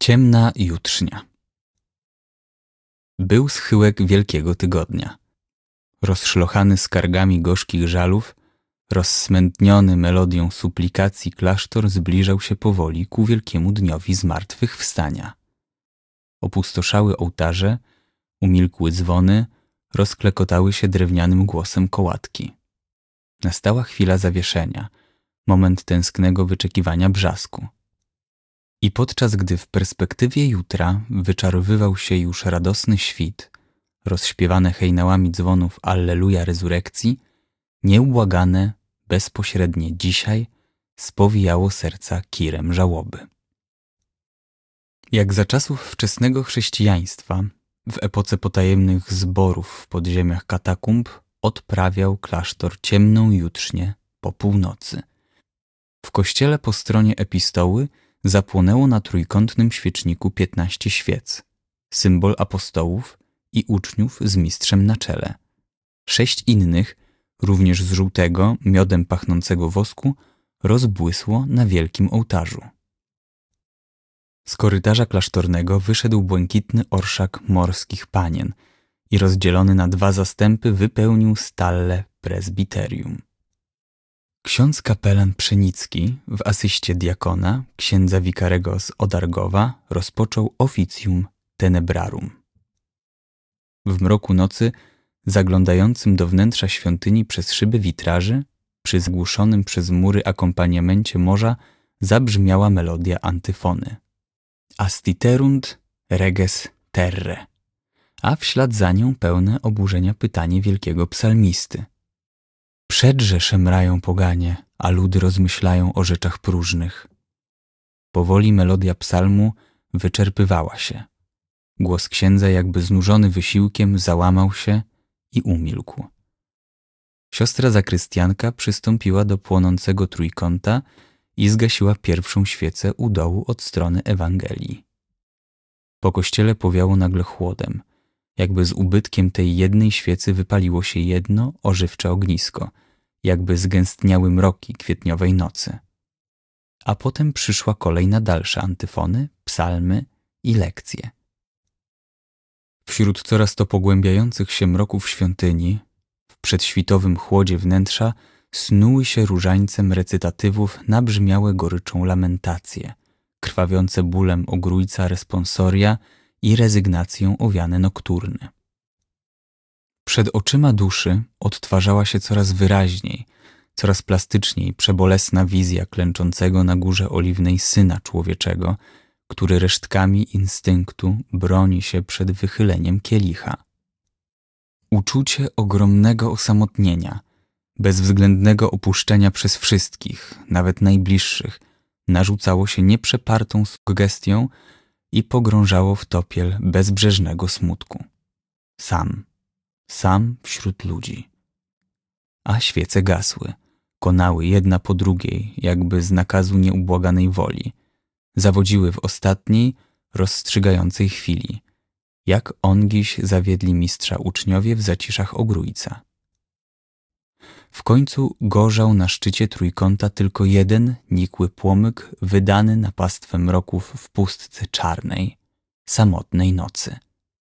Ciemna jutrznia. Był schyłek Wielkiego Tygodnia. Rozszlochany skargami gorzkich żalów, rozsmętniony melodią suplikacji, klasztor zbliżał się powoli ku wielkiemu dniowi zmartwychwstania. Opustoszały ołtarze, umilkły dzwony, rozklekotały się drewnianym głosem kołatki. Nastała chwila zawieszenia, moment tęsknego wyczekiwania brzasku. I podczas gdy w perspektywie jutra wyczarowywał się już radosny świt, rozśpiewane hejnałami dzwonów Alleluja Rezurekcji, nieubłagane, bezpośrednie dzisiaj spowijało serca kirem żałoby. Jak za czasów wczesnego chrześcijaństwa, w epoce potajemnych zborów w podziemiach katakumb, odprawiał klasztor ciemną jutrznię po północy. W kościele po stronie epistoły zapłonęło na trójkątnym świeczniku 15 świec, symbol apostołów i uczniów z mistrzem na czele. 6 innych, również z żółtego, miodem pachnącego wosku, rozbłysło na wielkim ołtarzu. Z korytarza klasztornego wyszedł błękitny orszak morskich panien i rozdzielony na 2 zastępy wypełnił stallę prezbiterium. Ksiądz kapelan Pszenicki w asyście diakona, księdza wikarego z Odargowa, rozpoczął officium tenebrarum. W mroku nocy, zaglądającym do wnętrza świątyni przez szyby witraży, przy zgłuszonym przez mury akompaniamencie morza zabrzmiała melodia antyfony. Astiterunt reges terre, a w ślad za nią pełne oburzenia pytanie wielkiego psalmisty. Przedrze szemrają poganie, a ludy rozmyślają o rzeczach próżnych. Powoli melodia psalmu wyczerpywała się. Głos księdza, jakby znużony wysiłkiem, załamał się i umilkł. Siostra zakrystianka przystąpiła do płonącego trójkąta i zgasiła pierwszą świecę u dołu od strony Ewangelii. Po kościele powiało nagle chłodem, jakby z ubytkiem tej jednej świecy wypaliło się jedno ożywcze ognisko, jakby zgęstniały mroki kwietniowej nocy. A potem przyszła kolej na dalsze antyfony, psalmy i lekcje. Wśród coraz to pogłębiających się mroków świątyni, w przedświtowym chłodzie wnętrza, snuły się różańcem recytatywów nabrzmiałe goryczą lamentacje, krwawiące bólem ogrójca responsoria i rezygnacją owiane nokturny. Przed oczyma duszy odtwarzała się coraz wyraźniej, coraz plastyczniej przebolesna wizja klęczącego na górze oliwnej Syna Człowieczego, który resztkami instynktu broni się przed wychyleniem kielicha. Uczucie ogromnego osamotnienia, bezwzględnego opuszczenia przez wszystkich, nawet najbliższych, narzucało się nieprzepartą sugestią i pogrążało w topiel bezbrzeżnego smutku. Sam wśród ludzi. A świece gasły, konały jedna po drugiej, jakby z nakazu nieubłaganej woli. Zawodziły w ostatniej, rozstrzygającej chwili, jak ongiś zawiedli mistrza uczniowie w zaciszach ogrójca. W końcu gorzał na szczycie trójkąta tylko jeden nikły płomyk wydany na pastwę mroków w pustce czarnej, samotnej nocy.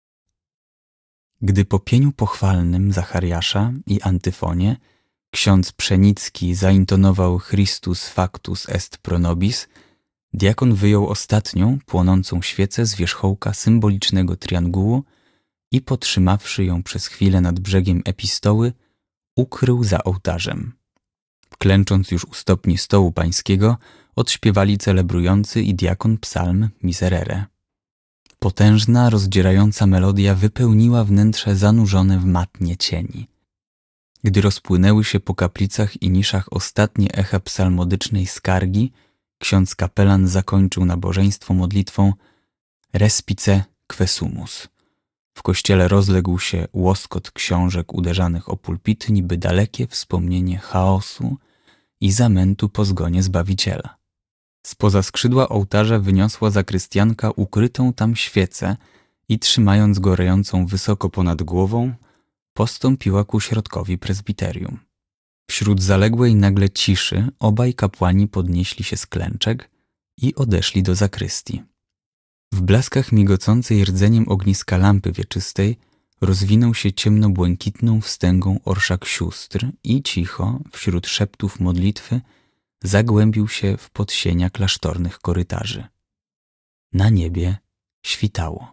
Gdy po pieniu pochwalnym Zachariasza i antyfonie ksiądz Pszenicki zaintonował Christus factus est pro nobis, diakon wyjął ostatnią, płonącą świecę z wierzchołka symbolicznego triangułu i potrzymawszy ją przez chwilę nad brzegiem epistoły, ukrył za ołtarzem. Klęcząc już u stopni stołu pańskiego, odśpiewali celebrujący i diakon psalm Miserere. Potężna, rozdzierająca melodia wypełniła wnętrze zanurzone w matnie cieni. Gdy rozpłynęły się po kaplicach i niszach ostatnie echa psalmodycznej skargi, ksiądz kapelan zakończył nabożeństwo modlitwą Respice quesumus. W kościele rozległ się łoskot książek uderzanych o pulpity, niby dalekie wspomnienie chaosu i zamętu po zgonie Zbawiciela. Spoza skrzydła ołtarza wyniosła zakrystianka ukrytą tam świecę i trzymając gorejącą wysoko ponad głową, postąpiła ku środkowi prezbiterium. Wśród zaległej nagle ciszy obaj kapłani podnieśli się z klęczek i odeszli do zakrystii. W W blaskach migocącej rdzeniem ogniska lampy wieczystej rozwinął się ciemno-błękitną wstęgą orszak sióstr i cicho, wśród szeptów modlitwy, zagłębił się w podsienia klasztornych korytarzy. Na niebie świtało.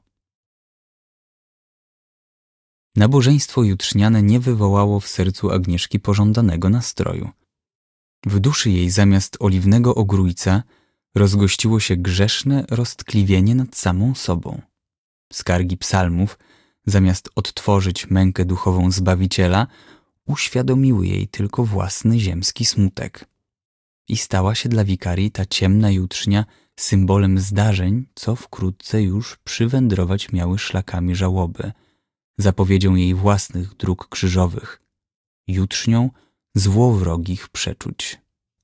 Nabożeństwo jutrzniane nie wywołało w sercu Agnieszki pożądanego nastroju. W duszy jej zamiast oliwnego ogrójca rozgościło się grzeszne roztkliwienie nad samą sobą. Skargi psalmów, zamiast odtworzyć mękę duchową Zbawiciela, uświadomiły jej tylko własny ziemski smutek. I stała się dla wikarii ta ciemna jutrznia symbolem zdarzeń, co wkrótce już przywędrować miały szlakami żałoby, zapowiedzią jej własnych dróg krzyżowych, jutrznią złowrogich przeczuć.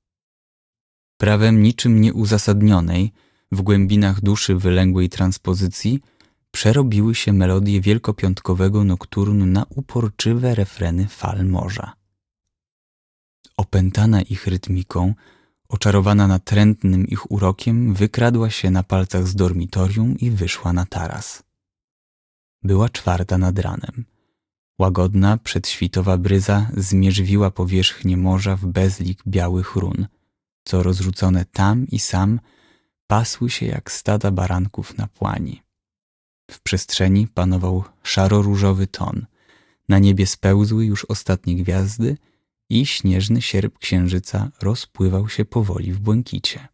Prawem niczym nieuzasadnionej, w głębinach duszy wylęgłej transpozycji, przerobiły się melodie wielkopiątkowego nokturnu na uporczywe refreny fal morza. Opętana ich rytmiką, oczarowana natrętnym ich urokiem, wykradła się na palcach z dormitorium i wyszła na taras. Była 4 nad ranem. Łagodna, przedświtowa bryza zmierzwiła powierzchnię morza w bezlik białych run, co rozrzucone tam i sam pasły się jak stada baranków na płani. W przestrzeni panował szaro-różowy ton, na niebie spełzły już ostatnie gwiazdy i śnieżny sierp księżyca rozpływał się powoli w błękicie.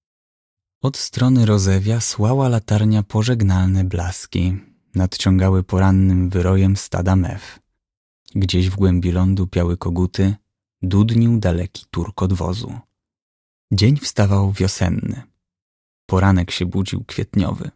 Od strony rozewia słała latarnia pożegnalne blaski, nadciągały porannym wyrojem stada mew. Gdzieś w głębi lądu piały koguty, dudnił daleki turkot wozu. Dzień wstawał wiosenny. Poranek się budził kwietniowy.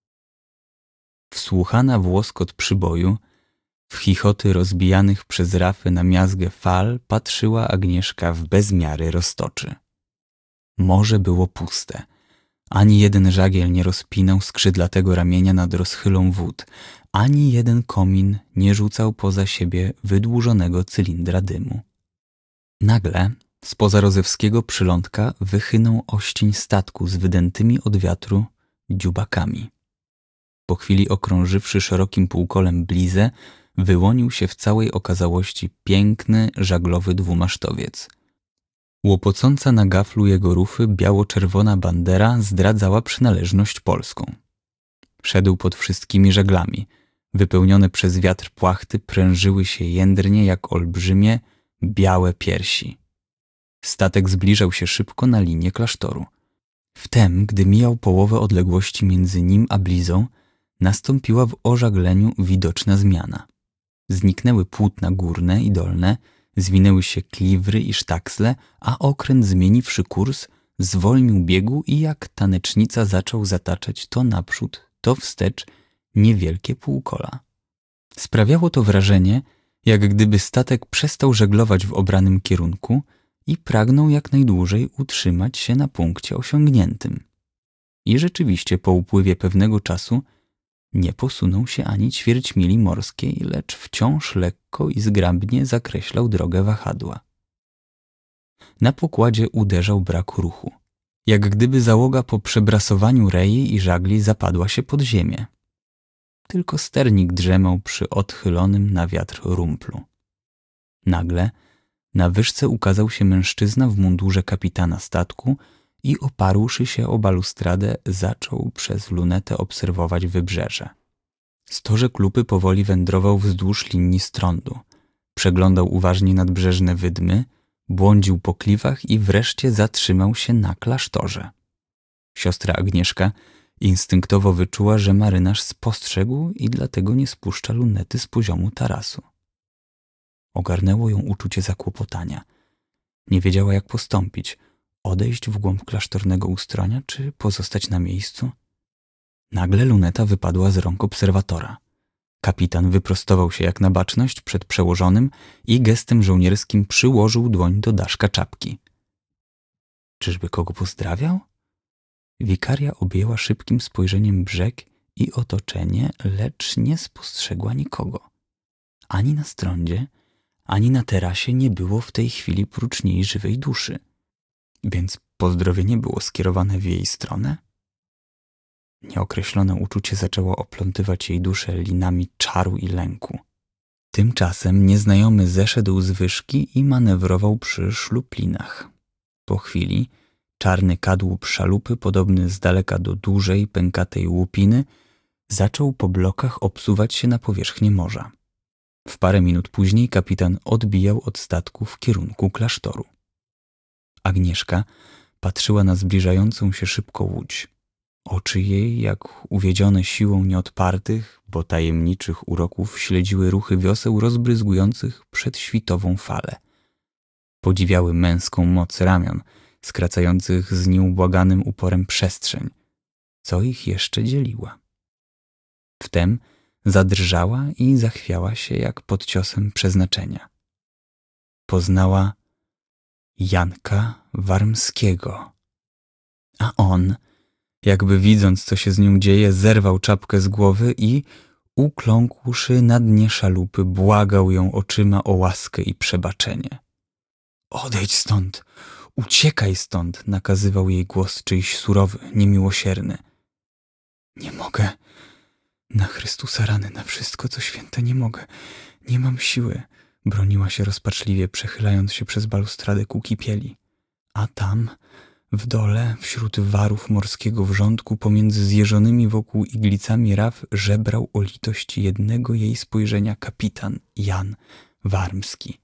Wsłuchana w łoskot przyboju, w chichoty rozbijanych przez rafy na miazgę fal patrzyła Agnieszka w bezmiary roztoczy. Morze było puste. Ani jeden żagiel nie rozpinał skrzydlatego ramienia nad rozchylą wód, ani jeden komin nie rzucał poza siebie wydłużonego cylindra dymu. Nagle spoza rozewskiego przylądka wychynął oścień statku z wydętymi od wiatru dziubakami. Po chwili okrążywszy szerokim półkolem blizę, wyłonił się w całej okazałości piękny, żaglowy dwumasztowiec. Łopocąca na gaflu jego rufy biało-czerwona bandera zdradzała przynależność polską. Szedł pod wszystkimi żaglami. Wypełnione przez wiatr płachty prężyły się jędrnie jak olbrzymie, białe piersi. Statek zbliżał się szybko na linię klasztoru. Wtem, gdy mijał połowę odległości między nim a blizą, nastąpiła w ożagleniu widoczna zmiana. Zniknęły płótna górne i dolne, zwinęły się kliwry i sztaksle, a okręt, zmieniwszy kurs, zwolnił biegu i jak tanecznica zaczął zataczać to naprzód, to wstecz niewielkie półkola. Sprawiało to wrażenie, jak gdyby statek przestał żeglować w obranym kierunku i pragnął jak najdłużej utrzymać się na punkcie osiągniętym. I rzeczywiście po upływie pewnego czasu nie posunął się ani ćwierć mili morskiej, lecz wciąż lekko i zgrabnie zakreślał drogę wahadła. Na pokładzie uderzał brak ruchu, jak gdyby załoga po przebrasowaniu rei i żagli zapadła się pod ziemię. Tylko sternik drzemał przy odchylonym na wiatr rumplu. Nagle na wyżce ukazał się mężczyzna w mundurze kapitana statku i oparłszy się o balustradę, zaczął przez lunetę obserwować wybrzeże. Stożek lupy powoli wędrował wzdłuż linii strądu. Przeglądał uważnie nadbrzeżne wydmy, błądził po kliwach i wreszcie zatrzymał się na klasztorze. Siostra Agnieszka instynktowo wyczuła, że marynarz spostrzegł i dlatego nie spuszcza lunety z poziomu tarasu. Ogarnęło ją uczucie zakłopotania. Nie wiedziała, jak postąpić. Odejść w głąb klasztornego ustronia, czy pozostać na miejscu? Nagle luneta wypadła z rąk obserwatora. Kapitan wyprostował się jak na baczność przed przełożonym i gestem żołnierskim przyłożył dłoń do daszka czapki. Czyżby kogo pozdrawiał? Wikaria objęła szybkim spojrzeniem brzeg i otoczenie, lecz nie spostrzegła nikogo. Ani na strądzie, ani na terasie nie było w tej chwili prócz niej żywej duszy. Więc pozdrowienie było skierowane w jej stronę? Nieokreślone uczucie zaczęło oplątywać jej duszę linami czaru i lęku. Tymczasem nieznajomy zeszedł z wyżki i manewrował przy szluplinach. Po chwili czarny kadłub szalupy, podobny z daleka do dużej, pękatej łupiny, zaczął po blokach obsuwać się na powierzchnię morza. W parę minut później kapitan odbijał od statku w kierunku klasztoru. Agnieszka patrzyła na zbliżającą się szybko łódź. Oczy jej, jak uwiedzione siłą nieodpartych, bo tajemniczych uroków, śledziły ruchy wioseł rozbryzgujących przedświtową falę. Podziwiały męską moc ramion, skracających z nieubłaganym uporem przestrzeń. Co ich jeszcze dzieliła? Wtem zadrżała i zachwiała się jak pod ciosem przeznaczenia. Poznała Janka Warmskiego. A on, jakby widząc, co się z nią dzieje, zerwał czapkę z głowy i, ukląkłszy na dnie szalupy, błagał ją oczyma o łaskę i przebaczenie. Odejdź stąd, uciekaj stąd, nakazywał jej głos czyjś surowy, niemiłosierny. Nie mogę. Na Chrystusa rany, na wszystko, co święte, nie mogę. Nie mam siły, broniła się rozpaczliwie, przechylając się przez balustradę ku kipieli. A tam, w dole, wśród warów morskiego wrzątku, pomiędzy zjeżonymi wokół iglicami raf, żebrał o litość jednego jej spojrzenia kapitan Jan Warmski.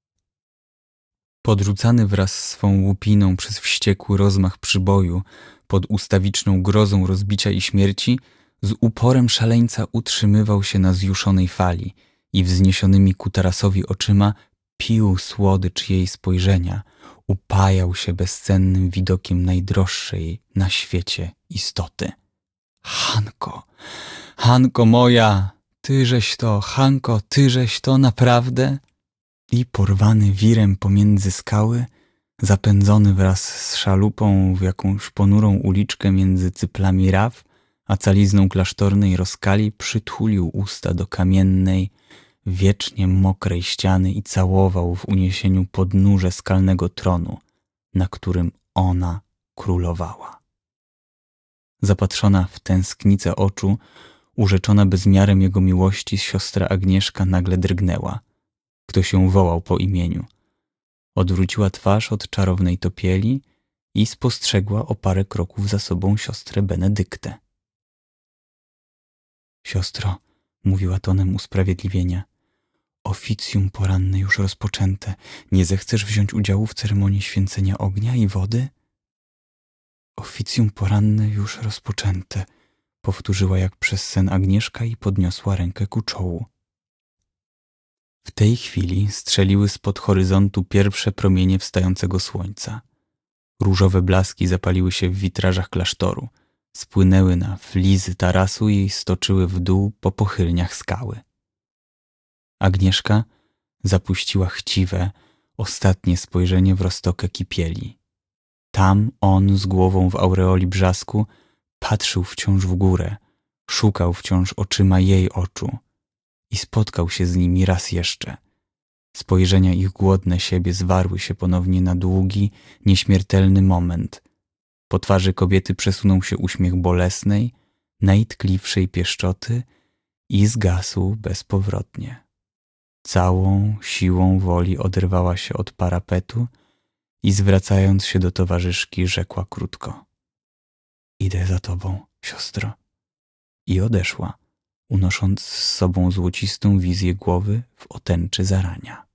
Podrzucany wraz z swą łupiną przez wściekły rozmach przyboju, pod ustawiczną grozą rozbicia i śmierci, z uporem szaleńca utrzymywał się na zjuszonej fali i wzniesionymi ku tarasowi oczyma pił słodycz jej spojrzenia, upajał się bezcennym widokiem najdroższej na świecie istoty. Hanko, Hanko moja, tyżeś to, Hanko, tyżeś to naprawdę? I porwany wirem pomiędzy skały, zapędzony wraz z szalupą w jakąś ponurą uliczkę między cyplami raf, a calizną klasztornej rozkali, przytulił usta do kamiennej, wiecznie mokrej ściany i całował w uniesieniu podnóże skalnego tronu, na którym ona królowała. Zapatrzona w tęsknicę oczu, urzeczona bezmiarem jego miłości, siostra Agnieszka nagle drgnęła. Ktoś ją wołał po imieniu. Odwróciła twarz od czarownej topieli i spostrzegła o parę kroków za sobą siostrę Benedyktę. Siostro, mówiła tonem usprawiedliwienia, oficjum poranne już rozpoczęte. Nie zechcesz wziąć udziału w ceremonii święcenia ognia i wody? Oficjum poranne już rozpoczęte, powtórzyła jak przez sen Agnieszka i podniosła rękę ku czołu. W tej chwili strzeliły spod horyzontu pierwsze promienie wstającego słońca. Różowe blaski zapaliły się w witrażach klasztoru, spłynęły na flizy tarasu i stoczyły w dół po pochylniach skały. Agnieszka zapuściła chciwe, ostatnie spojrzenie w roztokę kipieli. Tam on z głową w aureoli brzasku patrzył wciąż w górę, szukał wciąż oczyma jej oczu i spotkał się z nimi raz jeszcze. Spojrzenia ich głodne siebie zwarły się ponownie na długi, nieśmiertelny moment. Po twarzy kobiety przesunął się uśmiech bolesnej, najtkliwszej pieszczoty i zgasł bezpowrotnie. Całą siłą woli oderwała się od parapetu i zwracając się do towarzyszki rzekła krótko: idę za tobą, siostro. I odeszła, unosząc z sobą złocistą wizję głowy w otęczy zarania.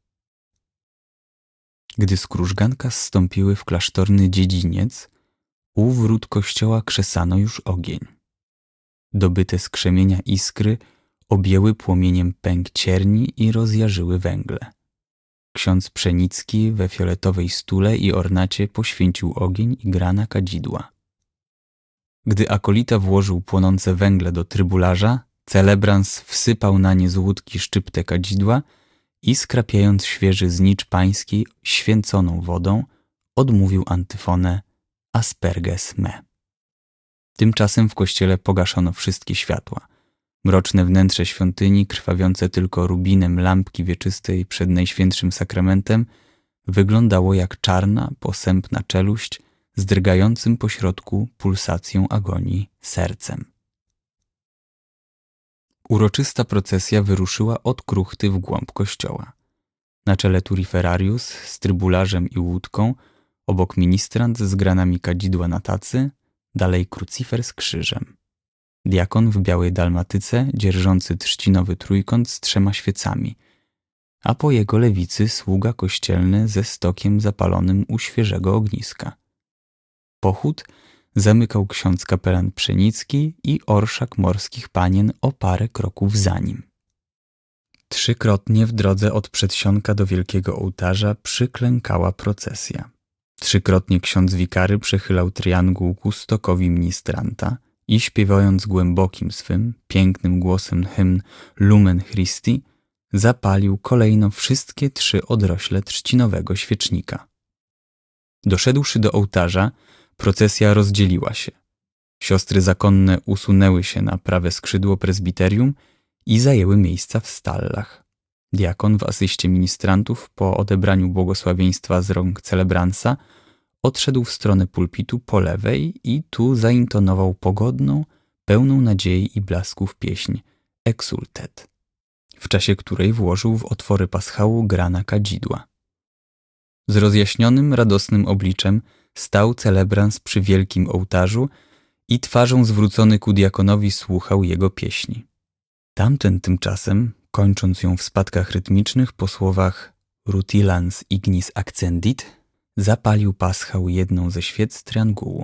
Gdy z krużganka zstąpiły w klasztorny dziedziniec, u wrót kościoła krzesano już ogień. Dobyte z krzemienia iskry objęły płomieniem pęk cierni i rozjarzyły węgle. Ksiądz Pszenicki we fioletowej stule i ornacie poświęcił ogień i grana kadzidła. Gdy akolita włożył płonące węgle do trybularza, celebrans wsypał na nie z łódki szczyptę kadzidła i skrapiając świeży znicz pański święconą wodą, odmówił antyfonę Asperges me. Tymczasem w kościele pogaszono wszystkie światła. Mroczne wnętrze świątyni, krwawiące tylko rubinem lampki wieczystej przed Najświętszym Sakramentem, wyglądało jak czarna, posępna czeluść z drgającym pośrodku pulsacją agonii sercem. Uroczysta procesja wyruszyła od kruchty w głąb kościoła. Na czele turiferarius z trybularzem i łódką, obok ministrant z granami kadzidła na tacy, dalej krucyfer z krzyżem. Diakon w białej dalmatyce, dzierżący trzcinowy trójkąt z 3 świecami, a po jego lewicy sługa kościelny ze stokiem zapalonym u świeżego ogniska. Pochód zamykał ksiądz kapelan Pszenicki i orszak morskich panien o parę kroków za nim. 3-krotnie w drodze od przedsionka do wielkiego ołtarza przyklękała procesja. 3-krotnie ksiądz wikary przechylał trianguł ku stokowi ministranta i śpiewając głębokim swym, pięknym głosem hymn Lumen Christi, zapalił kolejno wszystkie 3 odrośle trzcinowego świecznika. Doszedłszy do ołtarza, procesja rozdzieliła się. Siostry zakonne usunęły się na prawe skrzydło prezbiterium i zajęły miejsca w stallach. Diakon w asyście ministrantów po odebraniu błogosławieństwa z rąk celebransa odszedł w stronę pulpitu po lewej i tu zaintonował pogodną, pełną nadziei i blasków pieśń Exultet, w czasie której włożył w otwory paschału grana kadzidła. Z rozjaśnionym, radosnym obliczem stał celebrans przy wielkim ołtarzu i twarzą zwrócony ku diakonowi słuchał jego pieśni. Tamten tymczasem, kończąc ją w spadkach rytmicznych po słowach Rutilans ignis accendit, zapalił paschał jedną ze świec triangułu.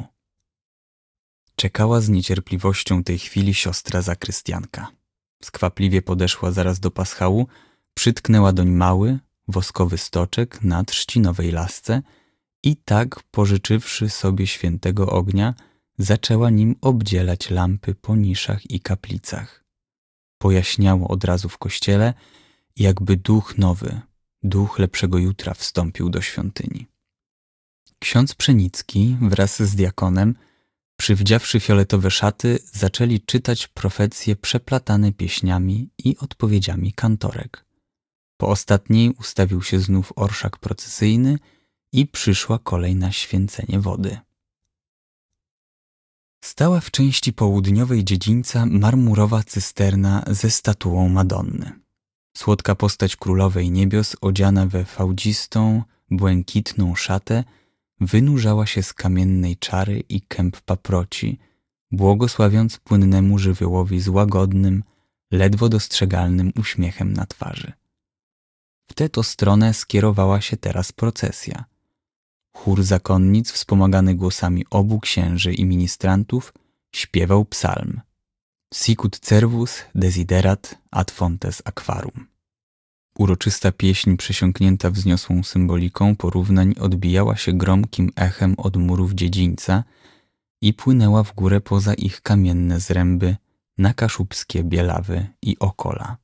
Czekała z niecierpliwością tej chwili siostra zakrystianka. Skwapliwie podeszła zaraz do paschału, przytknęła doń mały, woskowy stoczek na trzcinowej lasce i tak, pożyczywszy sobie świętego ognia, zaczęła nim obdzielać lampy po niszach i kaplicach. Pojaśniało od razu w kościele, jakby duch nowy, duch lepszego jutra wstąpił do świątyni. Ksiądz Pszenicki wraz z diakonem, przywdziawszy fioletowe szaty, zaczęli czytać profecje przeplatane pieśniami i odpowiedziami kantorek. Po ostatniej ustawił się znów orszak procesyjny i przyszła kolej na święcenie wody. Stała w części południowej dziedzińca marmurowa cysterna ze statuą Madonny. Słodka postać królowej niebios, odziana we fałdzistą, błękitną szatę, wynurzała się z kamiennej czary i kęp paproci, błogosławiąc płynnemu żywiołowi z łagodnym, ledwo dostrzegalnym uśmiechem na twarzy. W tę to stronę skierowała się teraz procesja. Chór zakonnic, wspomagany głosami obu księży i ministrantów, śpiewał psalm Sicut cervus desiderat ad fontes aquarum. Uroczysta pieśń przesiąknięta wzniosłą symboliką porównań odbijała się gromkim echem od murów dziedzińca i płynęła w górę poza ich kamienne zręby na kaszubskie Bielawy i Okola.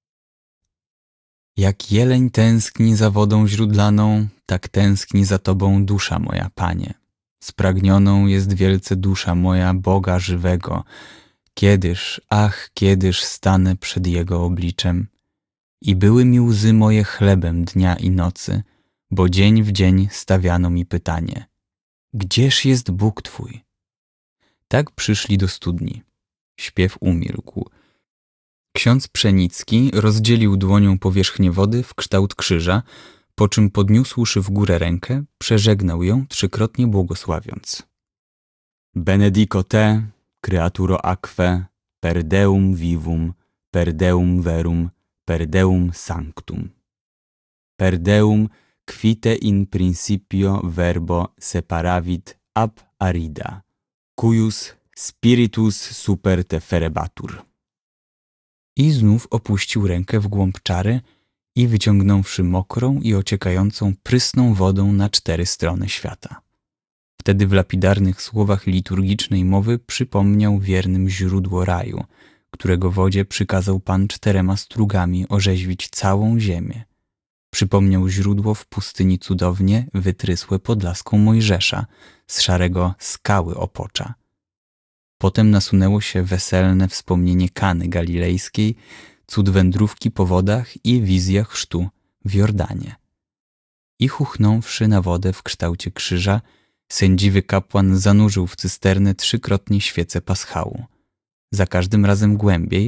Jak jeleń tęskni za wodą źródlaną, tak tęskni za Tobą dusza moja, Panie. Spragnioną jest wielce dusza moja Boga żywego. Kiedyż, ach, kiedyż stanę przed Jego obliczem. I były mi łzy moje chlebem dnia i nocy, bo dzień w dzień stawiano mi pytanie: gdzież jest Bóg Twój? Tak przyszli do studni. Śpiew umilkł. Ksiądz Pszenicki rozdzielił dłonią powierzchnię wody w kształt krzyża, po czym podniósłszy w górę rękę, przeżegnał ją 3-krotnie błogosławiąc. Benedico te, creaturo aquae, per deum vivum, per deum verum, per deum sanctum. Per deum quite in principio verbo separavit ab arida, cuius spiritus super te ferebatur. I znów opuścił rękę w głąb czary i wyciągnąwszy mokrą i ociekającą prysną wodą na 4 strony świata. Wtedy w lapidarnych słowach liturgicznej mowy przypomniał wiernym źródło raju, którego wodzie przykazał Pan 4 strugami orzeźwić całą ziemię. Przypomniał źródło w pustyni cudownie wytrysłe pod laską Mojżesza z szarego skały opocza. Potem nasunęło się weselne wspomnienie Kany Galilejskiej, cud wędrówki po wodach i wizja chrztu w Jordanie. I chuchnąwszy na wodę w kształcie krzyża, sędziwy kapłan zanurzył w cysternę 3-krotnie świecę paschału. Za każdym razem głębiej,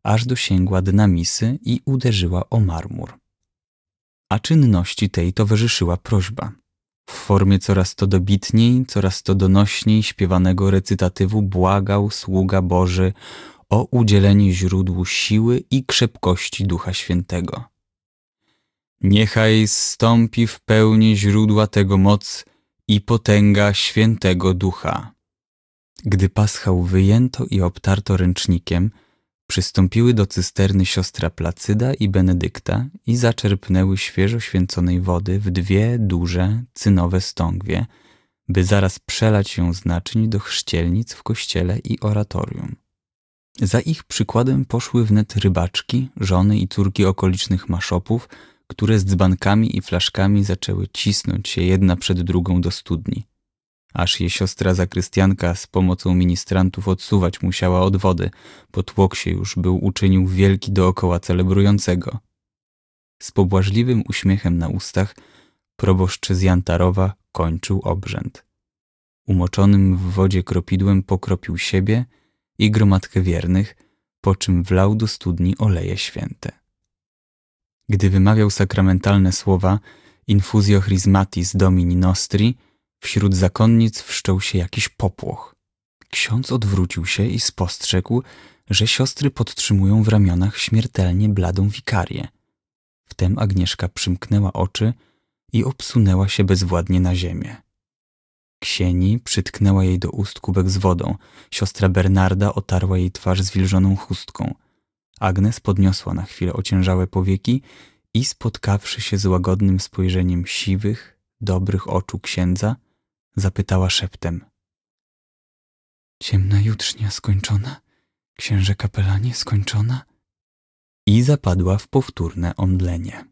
aż dosięgła dna misy i uderzyła o marmur. A czynności tej towarzyszyła prośba. W formie coraz to dobitniej, coraz to donośniej śpiewanego recytatywu błagał sługa Boży o udzielenie źródłu siły i krzepkości Ducha Świętego. Niechaj zstąpi w pełni źródła tego moc i potęga Świętego Ducha. Gdy paschał wyjęto i obtarto ręcznikiem, przystąpiły do cysterny siostra Placyda i Benedykta i zaczerpnęły świeżo święconej wody w 2 duże, cynowe stągwie, by zaraz przelać ją z naczyń do chrzcielnic w kościele i oratorium. Za ich przykładem poszły wnet rybaczki, żony i córki okolicznych maszopów, które z dzbankami i flaszkami zaczęły cisnąć się jedna przed drugą do studni. Aż je siostra zakrystianka z pomocą ministrantów odsuwać musiała od wody, bo tłok się już był uczynił wielki dookoła celebrującego. Z pobłażliwym uśmiechem na ustach proboszcz z Jantarowa kończył obrzęd. Umoczonym w wodzie kropidłem pokropił siebie i gromadkę wiernych, po czym wlał do studni oleje święte. Gdy wymawiał sakramentalne słowa Infusio Chrismatis Domini Nostri, wśród zakonnic wszczął się jakiś popłoch. Ksiądz odwrócił się i spostrzegł, że siostry podtrzymują w ramionach śmiertelnie bladą wikarię. Wtem Agnieszka przymknęła oczy i obsunęła się bezwładnie na ziemię. Ksieni przytknęła jej do ust kubek z wodą, siostra Bernarda otarła jej twarz zwilżoną chustką. Agnes podniosła na chwilę ociężałe powieki i spotkawszy się z łagodnym spojrzeniem siwych, dobrych oczu księdza, zapytała szeptem: „Ciemna jutrznia skończona? Księże kapelanie skończona?” I zapadła w powtórne omdlenie.